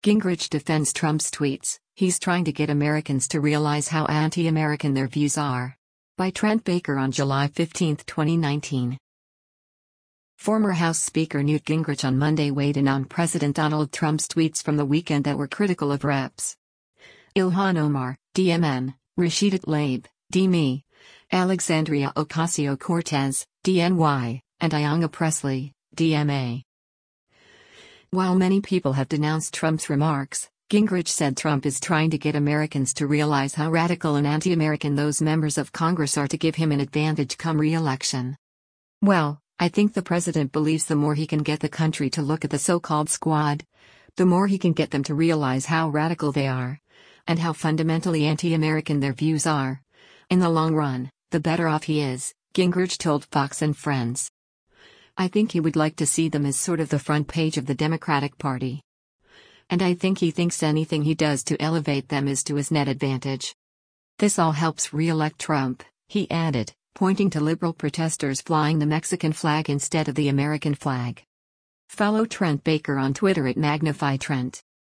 Gingrich defends Trump's tweets. He's trying to get Americans to realize how anti-American their views are. By Trent Baker on July 15, 2019. Former House Speaker Newt Gingrich on Monday weighed in on President Donald Trump's tweets from the weekend that were critical of Reps. Ilhan Omar, DMN, Rashida Tlaib, DME, Alexandria Ocasio-Cortez, DNY, and Ayanna Pressley, DMA. While many people have denounced Trump's remarks, Gingrich said Trump is trying to get Americans to realize how radical and anti-American those members of Congress are to give him an advantage come re-election. Well, I think the president believes the more he can get the country to look at the so-called squad, the more he can get them to realize how radical they are, and how fundamentally anti-American their views are. In the long run, the better off he is, Gingrich told Fox and Friends. I think he would like to see them as sort of the front page of the Democratic Party. And I think he thinks anything he does to elevate them is to his net advantage. This all helps re-elect Trump, he added, pointing to liberal protesters flying the Mexican flag instead of the American flag. Follow Trent Baker on Twitter at MagnifyTrent.